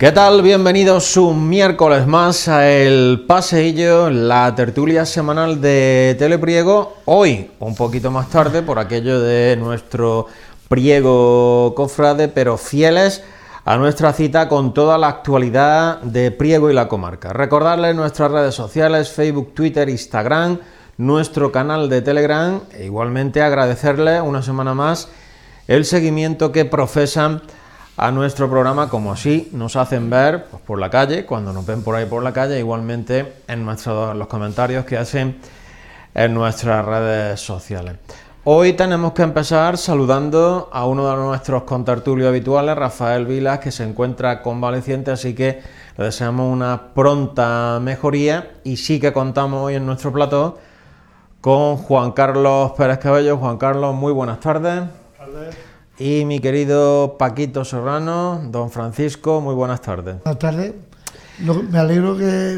¿Qué tal? Bienvenidos un miércoles más a El Paseillo, la tertulia semanal de Telepriego. Hoy, un poquito más tarde, por aquello de nuestro Priego Cofrade, pero fieles a nuestra cita con toda la actualidad de Priego y la comarca. Recordarles nuestras redes sociales, Facebook, Twitter, Instagram, nuestro canal de Telegram e igualmente agradecerles una semana más el seguimiento que profesan a nuestro programa, como así nos hacen ver pues, por la calle, cuando nos ven por ahí por la calle, igualmente en los comentarios que hacen en nuestras redes sociales. Hoy tenemos que empezar saludando a uno de nuestros contertulios habituales, Rafael Vilas, que se encuentra convaleciente, así que le deseamos una pronta mejoría y sí que contamos hoy en nuestro plató con Juan Carlos Pérez Cabello. Juan Carlos, muy buenas tardes. Buenas tardes. Y mi querido Paquito Serrano, don Francisco, muy buenas tardes. Buenas tardes. Me alegro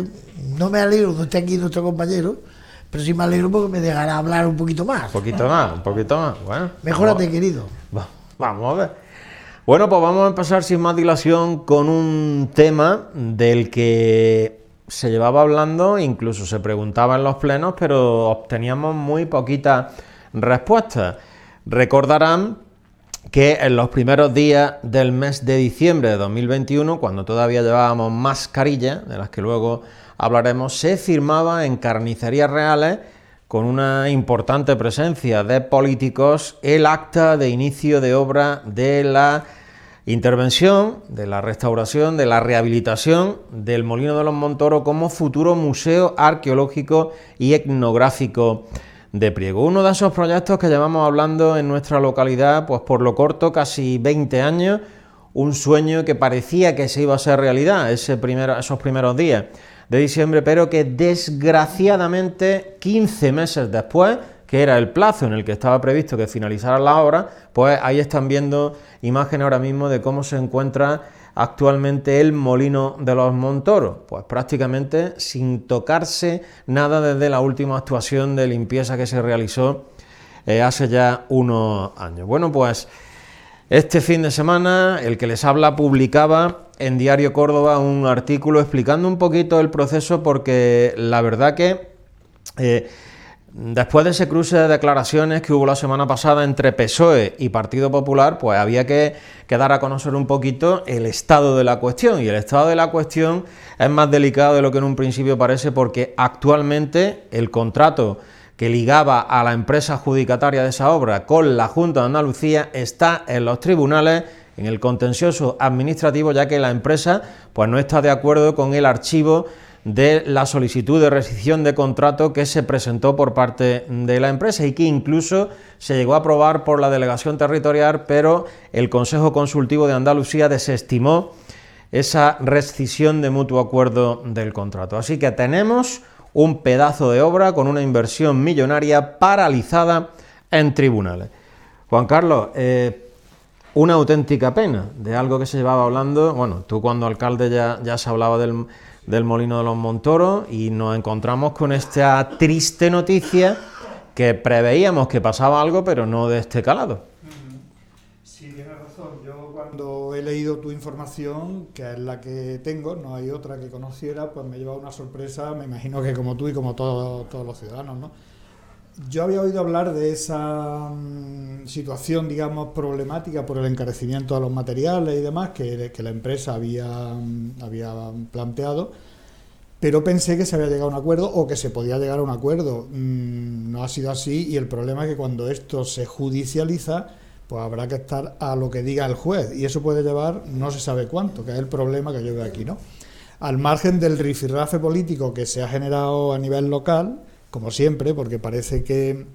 no me alegro que esté aquí nuestro compañero, pero sí me alegro porque me dejará hablar un poquito más. Un poquito más. Bueno, mejórate, querido. Vamos a ver. Bueno, pues vamos a empezar sin más dilación con un tema del que se llevaba hablando, incluso se preguntaba en los plenos, pero obteníamos muy poquitas respuestas. Recordarán que en los primeros días del mes de diciembre de 2021, cuando todavía llevábamos mascarillas, de las que luego hablaremos, se firmaba en Carnicerías Reales, con una importante presencia de políticos, el acta de inicio de obra de la intervención, de la restauración, de la rehabilitación del Molino de los Montoros como futuro museo arqueológico y etnográfico de Priego. Uno de esos proyectos que llevamos hablando en nuestra localidad, pues por lo corto, casi 20 años, un sueño que parecía que se iba a hacer realidad esos primeros días de diciembre, pero que desgraciadamente 15 meses después, que era el plazo en el que estaba previsto que finalizara la obra, pues ahí están viendo imágenes ahora mismo de cómo se encuentra actualmente el Molino de los Montoros, pues prácticamente sin tocarse nada desde la última actuación de limpieza que se realizó hace ya unos años. Bueno, pues este fin de semana el que les habla publicaba en Diario Córdoba un artículo explicando un poquito el proceso, porque la verdad que después de ese cruce de declaraciones que hubo la semana pasada entre PSOE y Partido Popular, pues había que dar a conocer un poquito el estado de la cuestión, y el estado de la cuestión es más delicado de lo que en un principio parece, porque actualmente el contrato que ligaba a la empresa adjudicataria de esa obra con la Junta de Andalucía está en los tribunales, en el contencioso administrativo, ya que la empresa pues no está de acuerdo con el archivo de la solicitud de rescisión de contrato que se presentó por parte de la empresa y que incluso se llegó a aprobar por la delegación territorial, pero el Consejo Consultivo de Andalucía desestimó esa rescisión de mutuo acuerdo del contrato. Así que tenemos un pedazo de obra con una inversión millonaria paralizada en tribunales. Juan Carlos, una auténtica pena de algo que se llevaba hablando. Bueno, tú cuando alcalde ya se hablaba del Molino de los Montoros y nos encontramos con esta triste noticia que preveíamos que pasaba algo, pero no de este calado. Sí, tienes razón. Yo cuando he leído tu información, que es la que tengo, no hay otra que conociera, pues me lleva una sorpresa, me imagino que como tú y como todos los ciudadanos, ¿no? Yo había oído hablar de esa situación, digamos, problemática por el encarecimiento de los materiales y demás que la empresa había planteado, pero pensé que se había llegado a un acuerdo o que se podía llegar a un acuerdo. No ha sido así, y el problema es que cuando esto se judicializa, pues habrá que estar a lo que diga el juez, y eso puede llevar no se sabe cuánto, que es el problema que yo veo aquí, ¿no? Al margen del rifirrafe político que se ha generado a nivel local, como siempre, porque parece que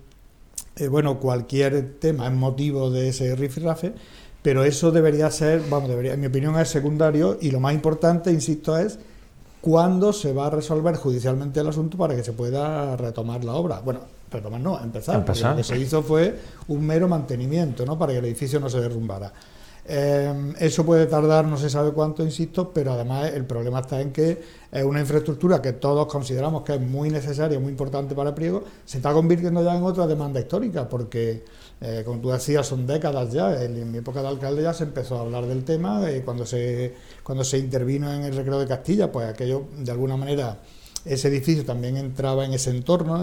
cualquier tema es motivo de ese rifirrafe, pero eso debería ser, en mi opinión es secundario, y lo más importante, insisto, es cuándo se va a resolver judicialmente el asunto para que se pueda retomar la obra. Bueno, empezar. Porque lo que se hizo fue un mero mantenimiento, ¿no?, para que el edificio no se derrumbara. Eso puede tardar no se sabe cuánto, insisto, pero además el problema está en que es una infraestructura que todos consideramos que es muy necesaria, muy importante para el Priego, se está convirtiendo ya en otra demanda histórica, porque, como tú decías, son décadas ya. En mi época de alcalde ya se empezó a hablar del tema, cuando se intervino en el Recreo de Castilla, pues aquello, de alguna manera, ese edificio también entraba en ese entorno,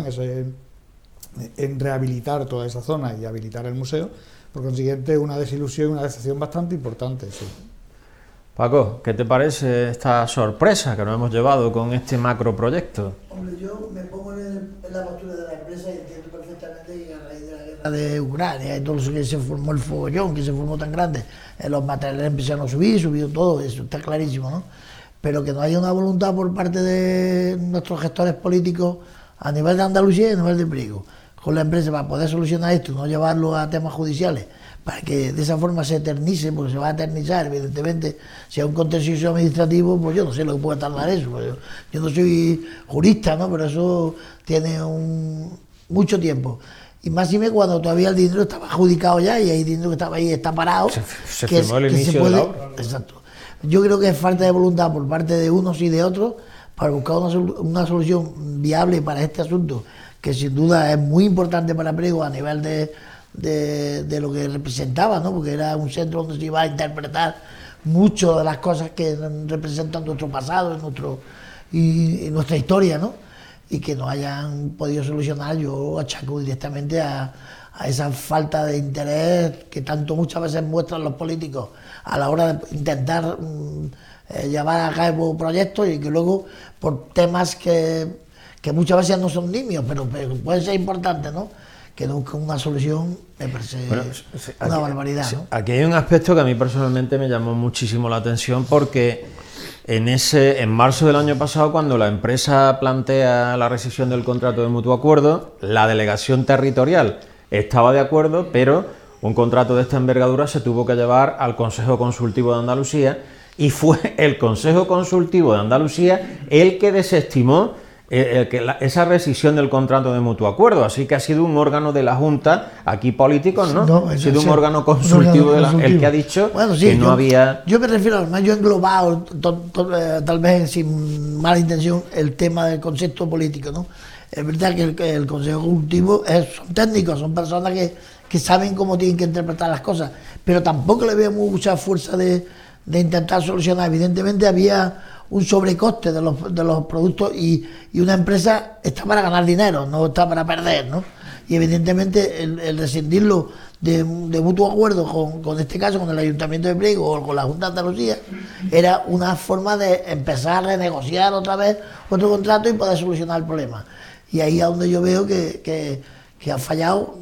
en rehabilitar toda esa zona y habilitar el museo. Por consiguiente, una desilusión y una decepción bastante importante, sí. Paco, ¿qué te parece esta sorpresa que nos hemos llevado con este macroproyecto? Hombre, yo me pongo en la postura de la empresa y entiendo perfectamente que a raíz de la guerra de Ucrania y todo eso que se formó el fogollón, que se formó tan grande, los materiales empezaron a subió todo, eso está clarísimo, ¿no? Pero que no haya una voluntad por parte de nuestros gestores políticos a nivel de Andalucía y a nivel de Priego, con la empresa para poder solucionar esto, no llevarlo a temas judiciales, para que de esa forma se eternice, porque se va a eternizar, evidentemente, si es un contencioso administrativo, pues yo no sé lo que puede tardar eso, pues yo no soy jurista, ¿no? Pero eso tiene mucho tiempo. Y más y menos cuando todavía el dinero estaba adjudicado ya y hay dinero que estaba ahí, está parado. Se firmó el inicio de la obra. Exacto. Yo creo que es falta de voluntad por parte de unos y de otros para buscar una solución viable para este asunto, que sin duda es muy importante para Priego a nivel de lo que representaba, ¿no? Porque era un centro donde se iba a interpretar mucho de las cosas que representan nuestro pasado y nuestra historia, ¿no? Y que no hayan podido solucionar, yo achaco directamente a esa falta de interés que tanto muchas veces muestran los políticos a la hora de intentar llevar a cabo proyectos y que luego por temas que muchas veces no son nimios, pero pueden ser importantes, ¿no? Que nunca una solución me parece una barbaridad, ¿no? Aquí hay un aspecto que a mí personalmente me llamó muchísimo la atención, porque en marzo del año pasado, cuando la empresa plantea la rescisión del contrato de mutuo acuerdo, la delegación territorial estaba de acuerdo, pero un contrato de esta envergadura se tuvo que llevar al Consejo Consultivo de Andalucía y fue el Consejo Consultivo de Andalucía el que desestimó esa rescisión del contrato de mutuo acuerdo. Así que ha sido un órgano de la Junta, aquí políticos, ¿no? Ha sido un órgano consultivo el que ha dicho, bueno, sí, que no había... Yo me refiero, además, yo he englobado, tal vez sin mala intención, el tema del concepto político, ¿no? Es verdad que el Consejo Consultivo son técnicos, son personas que saben cómo tienen que interpretar las cosas, pero tampoco le veo mucha fuerza de intentar solucionar. Evidentemente había un sobrecoste de los productos y una empresa está para ganar dinero, no está para perder, ¿no? Y evidentemente el rescindirlo de mutuo acuerdo con este caso, con el Ayuntamiento de Priego o con la Junta de Andalucía, era una forma de empezar a renegociar otra vez otro contrato y poder solucionar el problema. Y ahí es donde yo veo que ha fallado,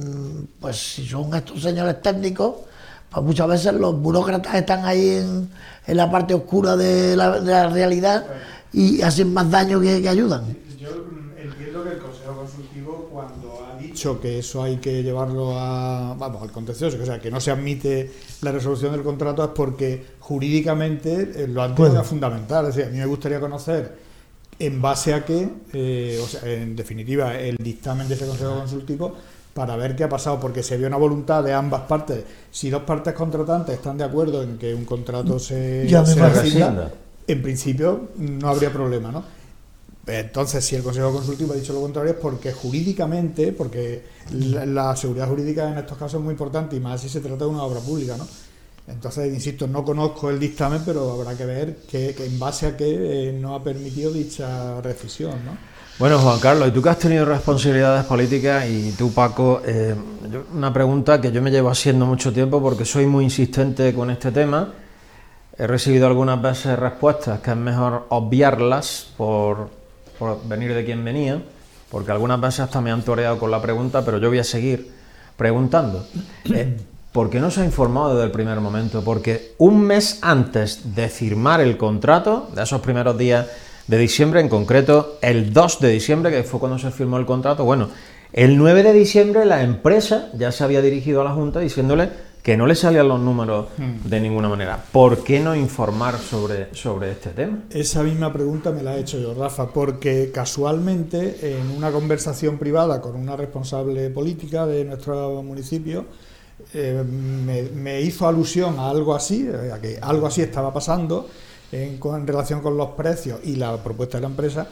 pues si son estos señores técnicos, pues muchas veces los burócratas están ahí en la parte oscura de la realidad y hacen más daño que ayudan. Yo entiendo que el Consejo Consultivo, cuando ha dicho que eso hay que llevarlo al contencioso, o sea, que no se admite la resolución del contrato, es porque jurídicamente lo han tenido que fundamentar. Es decir, a mí me gustaría conocer en base a qué, o sea, en definitiva, el dictamen de ese Consejo Consultivo, para ver qué ha pasado, porque se vio una voluntad de ambas partes. Si dos partes contratantes están de acuerdo en que un contrato se rescinda, en principio no habría problema, ¿no? Entonces, si el Consejo Consultivo ha dicho lo contrario, es porque jurídicamente, porque la seguridad jurídica en estos casos es muy importante, y más si se trata de una obra pública, ¿no? Entonces, insisto, no conozco el dictamen, pero habrá que ver que en base a qué no ha permitido dicha rescisión, ¿no? Bueno, Juan Carlos, y tú que has tenido responsabilidades políticas, y tú, Paco, una pregunta que yo me llevo haciendo mucho tiempo porque soy muy insistente con este tema. He recibido algunas veces respuestas que es mejor obviarlas por venir de quien venía, porque algunas veces hasta me han toreado con la pregunta, pero yo voy a seguir preguntando. ¿Por qué no se ha informado desde el primer momento? Porque un mes antes de firmar el contrato, de esos primeros días de diciembre, en concreto el 2 de diciembre, que fue cuando se firmó el contrato, bueno, el 9 de diciembre la empresa ya se había dirigido a la Junta diciéndole que no le salían los números de ninguna manera. ¿Por qué no informar sobre este tema? Esa misma pregunta me la he hecho yo, Rafa, porque casualmente en una conversación privada con una responsable política de nuestro municipio, me hizo alusión a algo así, a que algo así estaba pasando en relación con los precios y la propuesta de la empresa,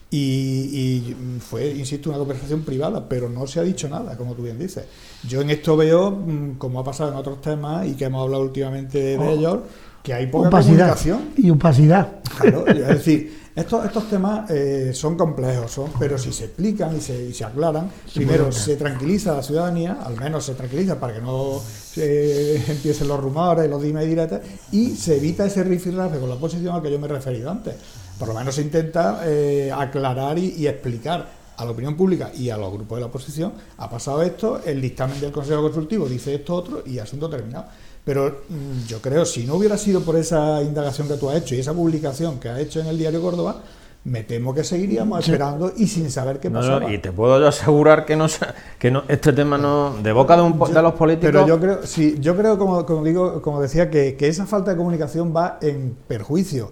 y fue, insisto, una conversación privada, pero no se ha dicho nada, como tú bien dices. Yo en esto veo, como ha pasado en otros temas y que hemos hablado últimamente de ellos, que hay poca comunicación. Y opacidad. Claro, es decir, estos temas son complejos, pero si se explican y se aclaran, primero se tranquiliza a la ciudadanía, al menos se tranquiliza para que no empiecen los rumores, los dime y diretes, y se evita ese rifirrafe con la oposición al que yo me he referido antes. Por lo menos se intenta aclarar y explicar a la opinión pública y a los grupos de la oposición: ha pasado esto, el dictamen del Consejo Consultivo dice esto otro, y asunto terminado. Pero yo creo, si no hubiera sido por esa indagación que tú has hecho y esa publicación que has hecho en el Diario Córdoba, me temo que seguiríamos esperando y sin saber qué pasaba. Y te puedo yo asegurar que este tema no, de boca de los políticos. Pero yo creo, como decía, que esa falta de comunicación va en perjuicio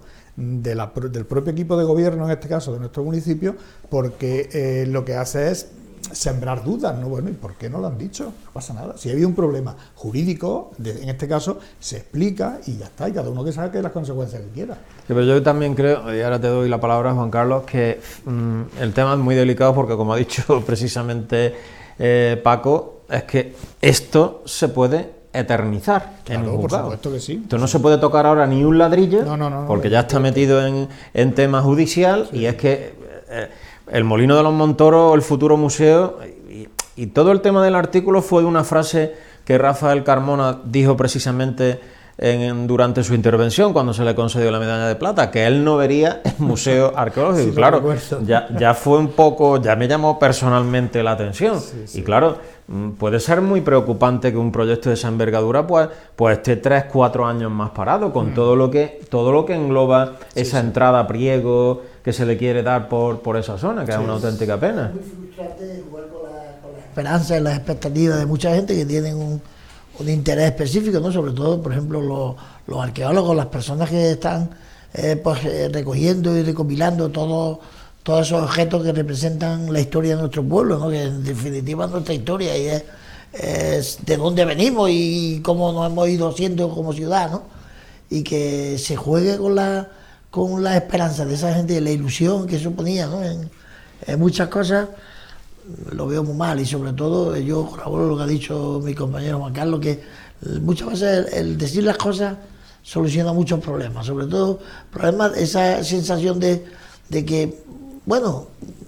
del propio equipo de gobierno, en este caso de nuestro municipio, porque lo que hace es sembrar dudas, ¿no? Bueno, ¿y por qué no lo han dicho? No pasa nada. Si ha habido un problema jurídico, en este caso, se explica y ya está, y cada uno que saque las consecuencias que quiera. Sí, pero yo también creo, y ahora te doy la palabra, Juan Carlos, que el tema es muy delicado porque, como ha dicho precisamente Paco, es que esto se puede eternizar, claro, en un juzgado. Por supuesto que sí. Esto no se puede tocar ahora ni un ladrillo, porque ya está metido en tema judicial, sí. Y es que el Molino de los Montoros, el futuro museo, y todo el tema del artículo fue de una frase que Rafael Carmona dijo precisamente durante su intervención cuando se le concedió la medalla de plata, que él no vería el museo arqueológico. Sí, claro, ya fue un poco, ya me llamó personalmente la atención. Sí. Y claro, puede ser muy preocupante que un proyecto de esa envergadura pues esté 3-4 años más parado, con todo lo que engloba esa entrada a Priego que se le quiere dar por esa zona, que es una auténtica pena. Es muy frustrante jugar con la esperanza y las expectativas de mucha gente que tienen un interés específico, ¿no? Sobre todo, por ejemplo, los arqueólogos, las personas que están recogiendo y recopilando todos esos objetos que representan la historia de nuestro pueblo, ¿no? Que en definitiva es nuestra historia y es de dónde venimos y cómo nos hemos ido siendo como ciudad, ¿no? Y que se juegue con la esperanza de esa gente y la ilusión que suponía, ¿no? En muchas cosas lo veo muy mal, y sobre todo yo colaboro lo que ha dicho mi compañero Juan Carlos, que muchas veces el decir las cosas soluciona muchos problemas, sobre todo problemas, esa sensación de que, bueno,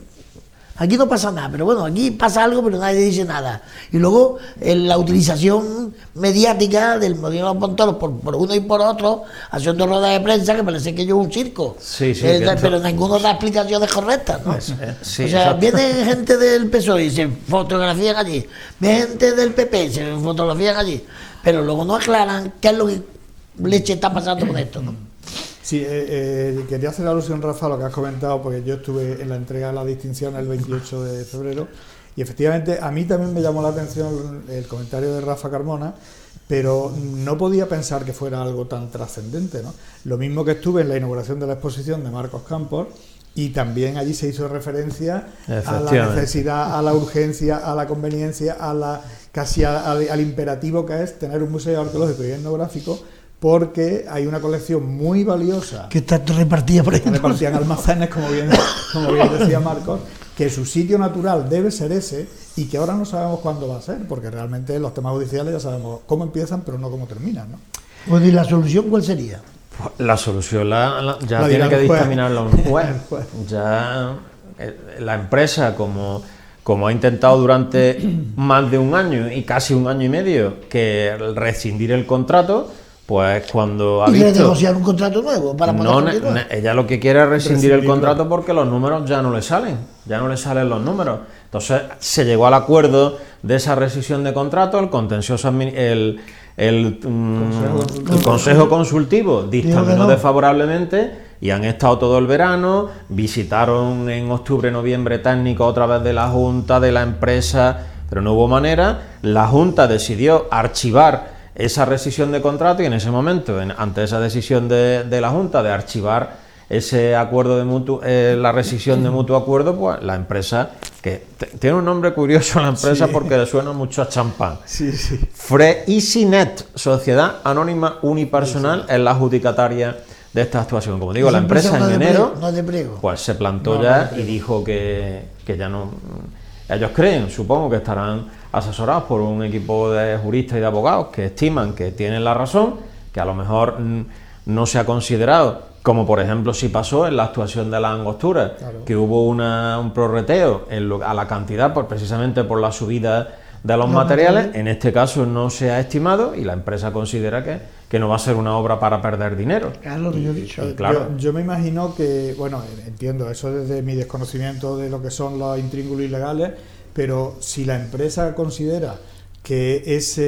aquí no pasa nada, pero bueno, aquí pasa algo pero nadie dice nada, y luego la utilización mediática del Molino de los Montoros por uno y por otro, haciendo ruedas de prensa que parece que yo es un circo, pero ninguno da explicaciones correctas, ¿no? Sí, o sea, exacto. Viene gente del PSOE y se fotografían allí, viene gente del PP y se fotografían allí, pero luego no aclaran qué es lo que leche está pasando con esto, ¿no? Sí, quería hacer alusión, Rafa, a lo que has comentado, porque yo estuve en la entrega de la distinción el 28 de febrero y efectivamente a mí también me llamó la atención el comentario de Rafa Carmona, pero no podía pensar que fuera algo tan trascendente, ¿no? Lo mismo que estuve en la inauguración de la exposición de Marcos Campos, y también allí se hizo referencia a la necesidad, a la urgencia, a la conveniencia, casi al imperativo que es tener un museo arqueológico y etnográfico, porque hay una colección muy valiosa que está repartida por ahí, repartida en almacenes, como bien decía Marcos, que su sitio natural debe ser ese, y que ahora no sabemos cuándo va a ser, porque realmente los temas judiciales ya sabemos cómo empiezan pero no cómo terminan, ¿no? Pues, ¿y la solución cuál sería? La solución ya tiene que dictaminarla un juez. Ya la empresa, como ha intentado durante más de un año y casi un año y medio que rescindir el contrato, pues cuando ha visto... ¿Y negociar un contrato nuevo para poder continuar? Ella lo que quiere es rescindir el contrato porque los números ya no le salen, los números. Entonces se llegó al acuerdo de esa rescisión de contrato, el contencioso el Consejo Consultivo dictaminó desfavorablemente y han estado todo el verano, visitaron en octubre, noviembre técnicos otra vez de la Junta, de la empresa, pero no hubo manera. La Junta decidió archivar esa rescisión de contrato y en ese momento, ante esa decisión de la Junta de archivar ese acuerdo de la rescisión de mutuo acuerdo, pues la empresa, que tiene un nombre curioso la empresa, sí, porque le suena mucho a champán. Sí, sí. EasyNet, Sociedad Anónima Unipersonal, sí, es la adjudicataria de esta actuación. Como digo, la empresa en enero pues se plantó y dijo que ya no... Ellos creen, supongo que estarán asesorados por un equipo de juristas y de abogados que estiman que tienen la razón, que a lo mejor no se ha considerado, como por ejemplo si pasó en la actuación de la Angostura, claro, que hubo un prorrateo a la cantidad precisamente por la subida de los materiales. En este caso no se ha estimado y la empresa considera que no va a ser una obra para perder dinero. Claro, yo he dicho. Claro. Yo me imagino que, bueno, entiendo eso desde mi desconocimiento de lo que son los intríngulos ilegales, pero si la empresa considera que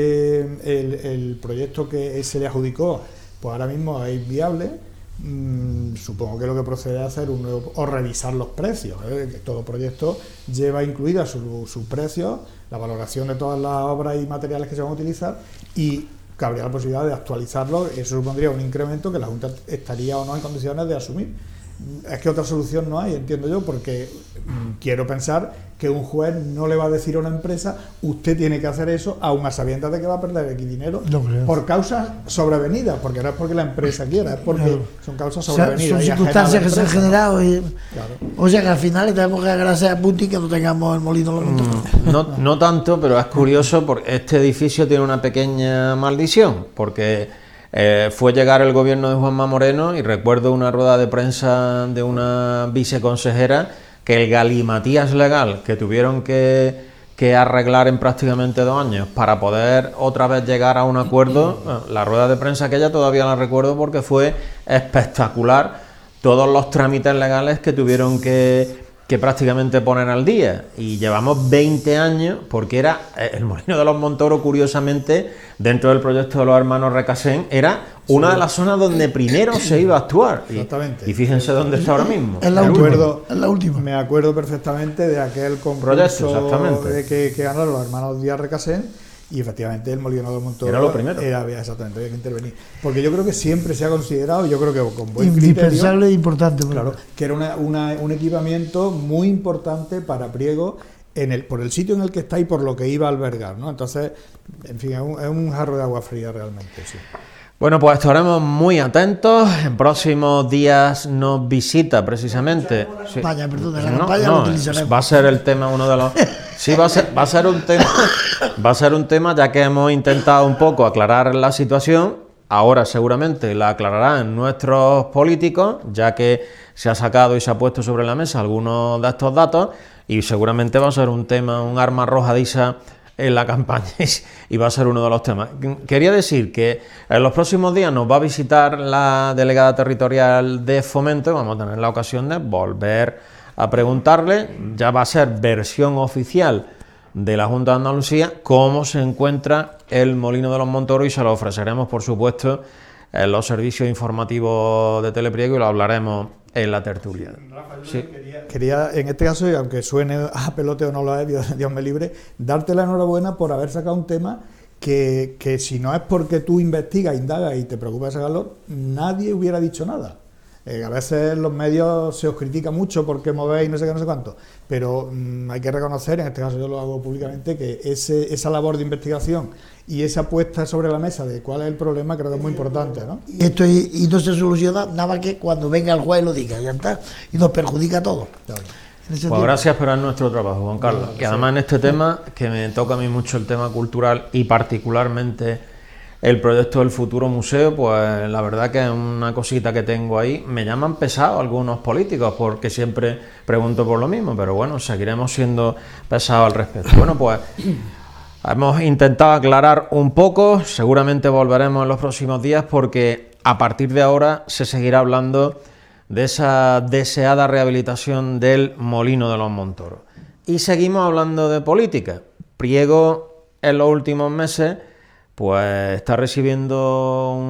el proyecto que se le adjudicó, pues ahora mismo es inviable, supongo que lo que procede a hacer un nuevo, o revisar los precios. Todo proyecto lleva incluida su precio, la valoración de todas las obras y materiales que se van a utilizar, y cabría la posibilidad de actualizarlo. Eso supondría un incremento que la Junta estaría o no en condiciones de asumir. Es que otra solución no hay, entiendo yo, porque quiero pensar que un juez no le va a decir a una empresa: usted tiene que hacer eso, aun a sabiendas de que va a perder X dinero, por causas sobrevenidas, porque no es porque la empresa quiera, es porque son causas sobrevenidas. Son circunstancias que se han generado. Claro. O sea que al final le tenemos que dar gracias a Putin que no tengamos el molino de los Monteros. No tanto, pero es curioso porque este edificio tiene una pequeña maldición, porque fue llegar el gobierno de Juanma Moreno y recuerdo una rueda de prensa de una viceconsejera que el galimatías legal que tuvieron que arreglar en prácticamente 2 años para poder otra vez llegar a un acuerdo, la rueda de prensa aquella todavía la recuerdo porque fue espectacular todos los trámites legales que tuvieron que prácticamente poner al día, y llevamos 20 años, porque era el Molino de los Montoros, curiosamente, dentro del proyecto de los hermanos Recasén, era una de las zonas donde primero se iba a actuar. Exactamente. Y fíjense dónde está ahora mismo. Es la última. Me acuerdo perfectamente de aquel concurso que ganaron los hermanos Díaz Recasén. Y efectivamente el Molino de los Montoros era lo primero. Exactamente, había que intervenir. Porque yo creo que siempre se ha considerado, yo creo que con buen indispensable e importante. Claro, que era un equipamiento muy importante para Priego por el sitio en el que está y por lo que iba a albergar, ¿no? Entonces, en fin, es un jarro de agua fría realmente, sí. Bueno, pues estaremos muy atentos. En próximos días nos visita precisamente. Campaña, perdón, la campaña lo utilizaremos. Va a ser el tema, uno de los. Sí, va a ser un tema. Va a ser un tema, ya que hemos intentado un poco aclarar la situación. Ahora seguramente la aclararán nuestros políticos, ya que se ha sacado y se ha puesto sobre la mesa algunos de estos datos, y seguramente va a ser un tema, un arma arrojadiza en la campaña, y va a ser uno de los temas. Quería decir que en los próximos días nos va a visitar la delegada territorial de Fomento y vamos a tener la ocasión de volver a preguntarle, ya va a ser versión oficial de la Junta de Andalucía, cómo se encuentra el Molino de los Montoros, y se lo ofreceremos, por supuesto, en los servicios informativos de Telepriego, y lo hablaremos en la tertulia. Rafa, sí. Quería, en este caso, y aunque suene a pelote o no lo es, Dios me libre, darte la enhorabuena por haber sacado un tema que si no es porque tú investigas, indagas y te preocupas de sacarlo, nadie hubiera dicho nada. A veces los medios se os critica mucho porque movéis no sé qué, no sé cuánto, pero hay que reconocer, en este caso yo lo hago públicamente, que esa labor de investigación y esa puesta sobre la mesa de cuál es el problema creo que es muy importante, ¿no? Y esto y no se soluciona nada más que cuando venga el juez lo diga, ya está, y nos perjudica a todos. Claro. Pues gracias por nuestro trabajo, Juan Carlos, que además en este tema, que me toca a mí mucho el tema cultural y particularmente el proyecto del futuro museo, pues la verdad que es una cosita que tengo ahí. Me llaman pesado algunos políticos porque siempre pregunto por lo mismo, pero bueno, seguiremos siendo pesados al respecto. Bueno, pues hemos intentado aclarar un poco, seguramente volveremos en los próximos días porque a partir de ahora se seguirá hablando de esa deseada rehabilitación del Molino de los Montoros. Y seguimos hablando de política. Priego en los últimos meses pues está recibiendo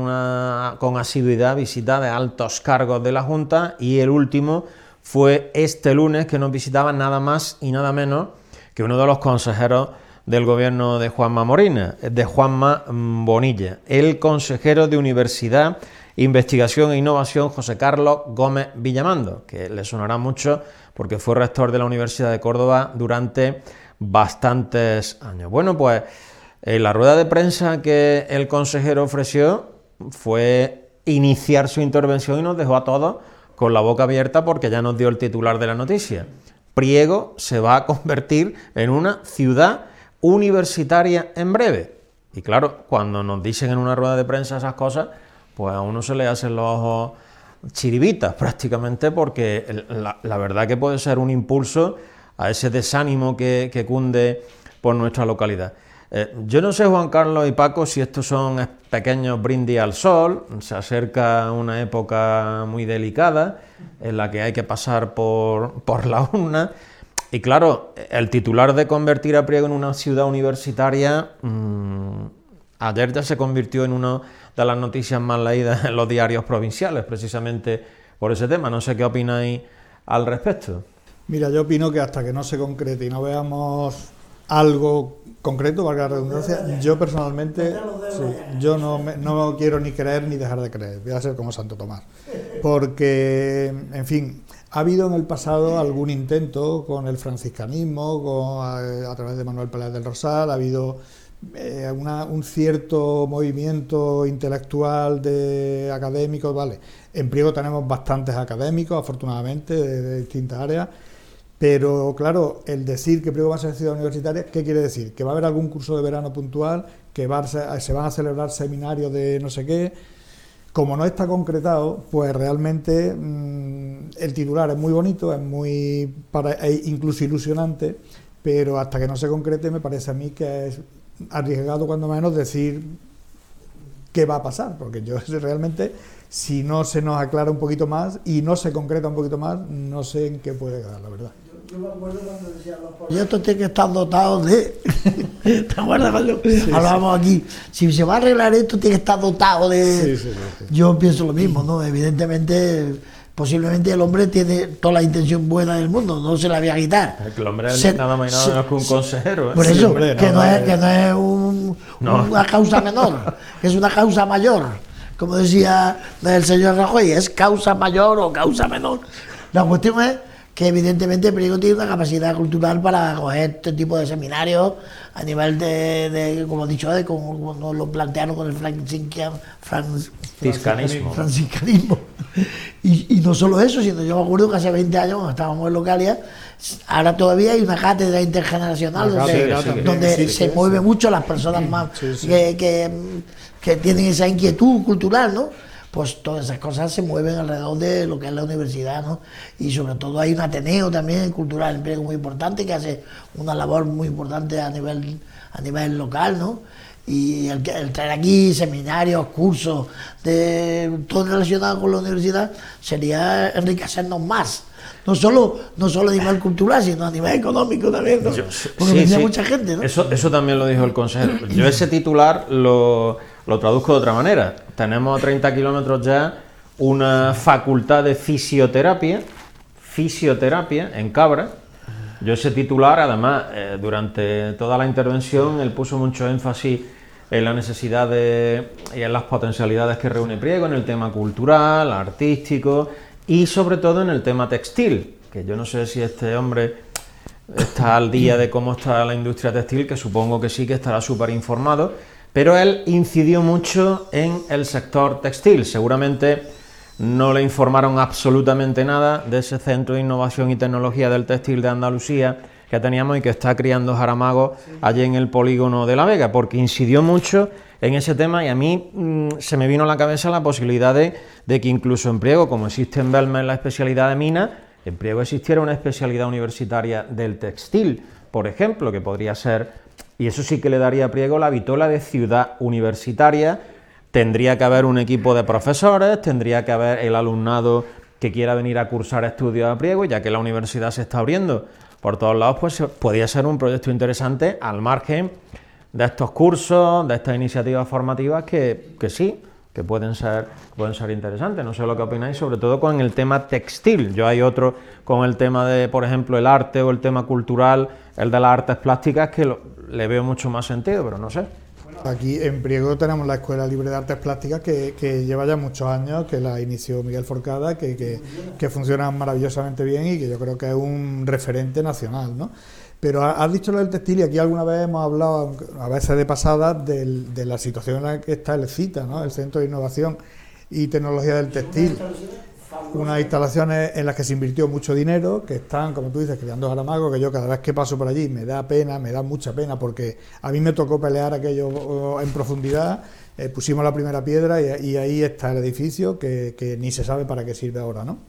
con asiduidad visitas de altos cargos de la Junta, y el último fue este lunes, que nos visitaba nada más y nada menos que uno de los consejeros del gobierno de Juanma Bonilla, el consejero de Universidad Investigación e Innovación José Carlos Gómez Villamando, que le sonará mucho porque fue rector de la Universidad de Córdoba durante bastantes años. Bueno, pues la rueda de prensa que el consejero ofreció fue iniciar su intervención y nos dejó a todos con la boca abierta porque ya nos dio el titular de la noticia. Priego se va a convertir en una ciudad universitaria en breve. Y claro, cuando nos dicen en una rueda de prensa esas cosas, pues a uno se le hacen los ojos chiribitas prácticamente, porque la verdad que puede ser un impulso a ese desánimo que cunde por nuestra localidad. Yo no sé, Juan Carlos y Paco, si estos son pequeños brindis al sol. Se acerca una época muy delicada en la que hay que pasar por la urna. Y claro, el titular de convertir a Priego en una ciudad universitaria, ayer ya se convirtió en una de las noticias más leídas en los diarios provinciales, precisamente por ese tema. No sé qué opináis al respecto. Mira, yo opino que hasta que no se concrete y no veamos algo concreto, valga la redundancia, yo personalmente, yo no quiero ni creer ni dejar de creer, voy a ser como Santo Tomás, porque, en fin, ha habido en el pasado algún intento con el franciscanismo, a través de Manuel Pérez del Rosal, ha habido un cierto movimiento intelectual de académicos, ¿vale? En Priego tenemos bastantes académicos, afortunadamente, de distintas áreas. Pero claro, el decir que Priego va a ser ciudad universitaria, ¿qué quiere decir? Que va a haber algún curso de verano puntual, que se van a celebrar seminarios de no sé qué. Como no está concretado, pues realmente el titular es muy bonito, es incluso ilusionante, pero hasta que no se concrete me parece a mí que es arriesgado cuando menos decir qué va a pasar, porque yo realmente, si no se nos aclara un poquito más y no se concreta un poquito más, no sé en qué puede quedar, la verdad. Yo me acuerdo cuando decían los proyectos tienen que estar dotados de... ¿Te acuerdas cuando hablábamos aquí? Si se va a arreglar esto, tiene que estar dotado de... Sí. Yo pienso lo mismo, ¿no? Evidentemente, posiblemente el hombre tiene toda la intención buena del mundo, no se la voy a quitar. El hombre es nada más y nada menos que un consejero. Por eso, hombre, que no es una causa menor, que es una causa mayor. Como decía el señor Rajoy, es causa mayor o causa menor. La cuestión es que evidentemente Priego tiene una capacidad cultural para coger este tipo de seminarios a nivel de como he dicho, como nos lo plantearon con el franciscanismo. Y no solo eso, sino yo me acuerdo que hace 20 años, cuando estábamos en Localia, ahora todavía hay una cátedra intergeneracional donde se mueve mucho las personas más que tienen esa inquietud cultural, ¿no? Pues todas esas cosas se mueven alrededor de lo que es la universidad, ¿no? Y sobre todo hay un Ateneo también cultural en Priego muy importante que hace una labor muy importante a nivel local, ¿no? Y el traer aquí seminarios, cursos, todo relacionado con la universidad sería enriquecernos más. No solo a nivel cultural, sino a nivel económico también, ¿no? Porque venía mucha gente, ¿no? Eso también lo dijo el consejero. Yo ese titular lo traduzco de otra manera. Tenemos a 30 kilómetros ya una facultad de fisioterapia en Cabra. Yo ese titular, además, durante toda la intervención, él puso mucho énfasis en la necesidad y en las potencialidades que reúne Priego, en el tema cultural, artístico y sobre todo en el tema textil, que yo no sé si este hombre está al día de cómo está la industria textil, que supongo que sí, que estará súper informado, pero él incidió mucho en el sector textil. Seguramente no le informaron absolutamente nada de ese Centro de Innovación y Tecnología del Textil de Andalucía que teníamos y que está criando jaramagos allí en el polígono de La Vega, porque incidió mucho en ese tema y a mí se me vino a la cabeza la posibilidad de que incluso en Priego, como existe en Belmez la especialidad de mina, en Priego existiera una especialidad universitaria del textil, por ejemplo, que podría ser, y eso sí que le daría a Priego la vitola de ciudad universitaria. Tendría que haber un equipo de profesores, tendría que haber el alumnado que quiera venir a cursar estudios a Priego, ya que la universidad se está abriendo por todos lados, pues podría ser un proyecto interesante al margen de estos cursos, de estas iniciativas formativas que sí, que pueden ser interesantes. No sé lo que opináis, sobre todo con el tema textil. Yo hay otro con el tema de, por ejemplo, el arte o el tema cultural, el de las artes plásticas, que le veo mucho más sentido, pero no sé. Aquí en Priego tenemos la Escuela Libre de Artes Plásticas que lleva ya muchos años, que la inició Miguel Forcada, que funciona maravillosamente bien y que yo creo que es un referente nacional, ¿no? Pero has dicho lo del textil y aquí alguna vez hemos hablado, a veces de pasada, de la situación en la que está el CITA, ¿no? El Centro de Innovación y Tecnología del Textil. Unas instalaciones en las que se invirtió mucho dinero, que están, como tú dices, creando jaramagos, que yo cada vez que paso por allí me da pena, me da mucha pena, porque a mí me tocó pelear aquello en profundidad, pusimos la primera piedra y ahí está el edificio, que ni se sabe para qué sirve ahora, ¿no?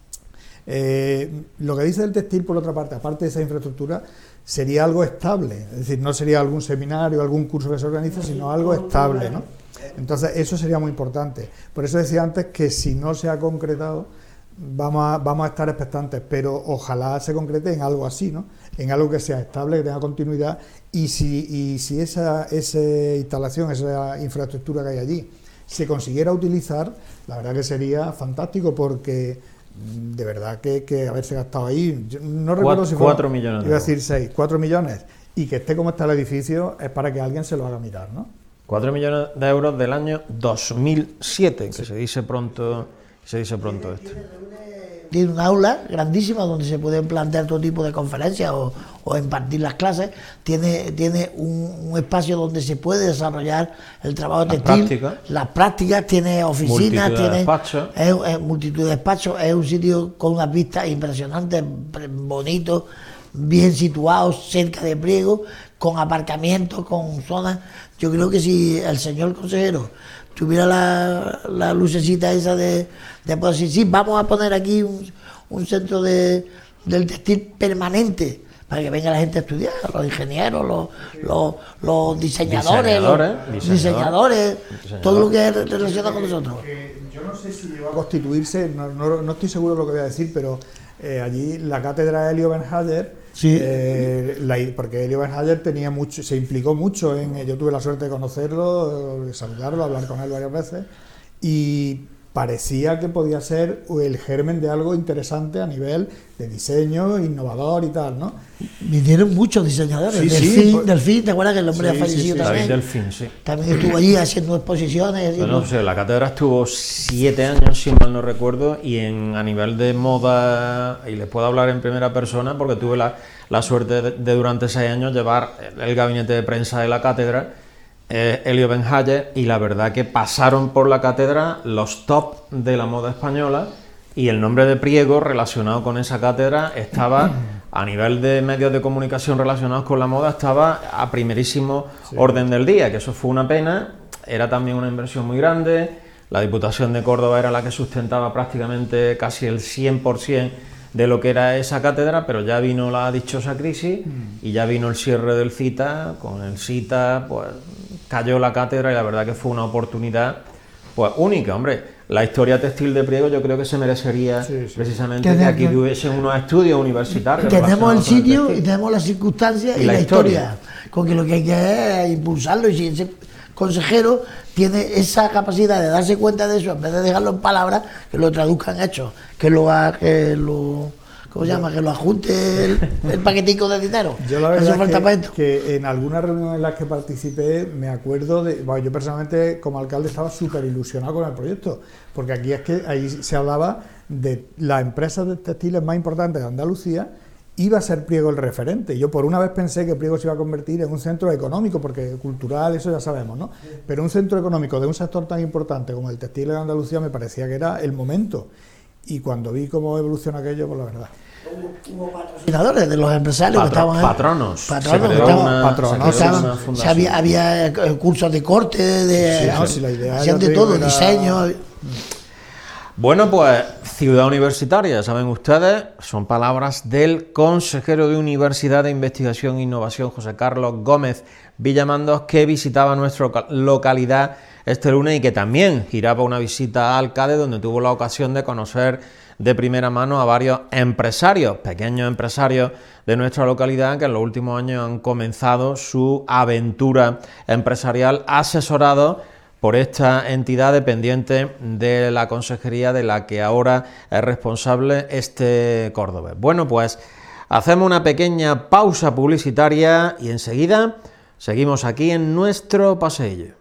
Lo que dice del textil, por otra parte, aparte de esa infraestructura, sería algo estable, es decir, no sería algún seminario, algún curso que se organiza, sino algo estable, ¿no? Entonces eso sería muy importante. Por eso decía antes que si no se ha concretado vamos a estar expectantes, pero ojalá se concrete en algo así, ¿no? En algo que sea estable, que tenga continuidad y si esa instalación, esa infraestructura que hay allí se consiguiera utilizar, la verdad que sería fantástico, porque de verdad que haberse gastado ahí, yo no recuerdo si fue 4 millones. Iba a decir 6, 4 millones, y que esté como está el edificio es para que alguien se lo haga mirar, ¿no? 4 millones de euros del año 2007, que se dice pronto esto. Tiene un aula grandísima donde se pueden plantear todo tipo de conferencias o impartir las clases. Tiene un espacio donde se puede desarrollar el trabajo textil, las prácticas, tiene oficinas, tiene multitud de despachos. Es un sitio con unas vistas impresionantes, bonito, bien situado, cerca de Priego, con aparcamientos, con zonas. Yo creo que si el señor consejero tuviera la lucecita esa de poder decir, sí, vamos a poner aquí un centro del textil permanente, para que venga la gente a estudiar, los ingenieros, los diseñadores, todo lo que es relacionado con nosotros. Yo no sé si llegó a constituirse, no estoy seguro de lo que voy a decir, pero allí la cátedra Elio Benhager, sí. Porque Elio Benhager se implicó mucho yo tuve la suerte de conocerlo, de saludarlo, hablar con él varias veces, y parecía que podía ser el germen de algo interesante a nivel de diseño, innovador y tal, ¿no? Vinieron muchos diseñadores, Delfín, ¿te acuerdas que el hombre ha fallecido también? David Delfín, sí. También estuvo allí haciendo exposiciones. No sé, la cátedra estuvo 7 años, si mal no recuerdo, y a nivel de moda, y les puedo hablar en primera persona porque tuve la suerte de durante 6 años llevar el gabinete de prensa de la cátedra, Elio Benhager, y la verdad que pasaron por la cátedra los top de la moda española, y el nombre de Priego relacionado con esa cátedra estaba a nivel de medios de comunicación relacionados con la moda, estaba a primerísimo orden del día, que eso fue una pena. Era también una inversión muy grande, la Diputación de Córdoba era la que sustentaba prácticamente casi el 100% de lo que era esa cátedra, pero ya vino la dichosa crisis y ya vino el cierre del CITA. Con el CITA pues cayó la cátedra, y la verdad que fue una oportunidad pues única, hombre. La historia textil de Priego yo creo que se merecería precisamente que aquí hubiesen unos estudios universitarios. Tenemos el sitio y tenemos las circunstancias y la historia, con que lo que hay que es impulsarlo, y si ese consejero tiene esa capacidad de darse cuenta de eso, en vez de dejarlo en palabras, que lo traduzca en hechos, que lo ajunte el paquetico de dinero. Yo la verdad es que en algunas reuniones en las que participé me acuerdo yo personalmente como alcalde estaba súper ilusionado con el proyecto, porque aquí es que ahí se hablaba de las empresas de textiles más importantes de Andalucía. Iba a ser Priego el referente. Yo por una vez pensé que Priego se iba a convertir en un centro económico, porque cultural, eso ya sabemos, ¿no? Pero un centro económico de un sector tan importante como el textil de Andalucía me parecía que era el momento. Y cuando vi cómo evoluciona aquello, pues la verdad. Hubo patrocinadores de los empresarios que estaban patronos. Había cursos de corte, hacían de todo, diseño. Bueno, pues Ciudad Universitaria, saben ustedes, son palabras del consejero de Universidad de Investigación e Innovación, José Carlos Gómez Villamandos, que visitaba nuestra localidad este lunes y que también giraba una visita a Alcade, donde tuvo la ocasión de conocer de primera mano a varios empresarios, pequeños empresarios de nuestra localidad, que en los últimos años han comenzado su aventura empresarial asesorados por esta entidad dependiente de la consejería de la que ahora es responsable este cordobés. Bueno, pues hacemos una pequeña pausa publicitaria y enseguida Seguimos aquí en nuestro paseillo.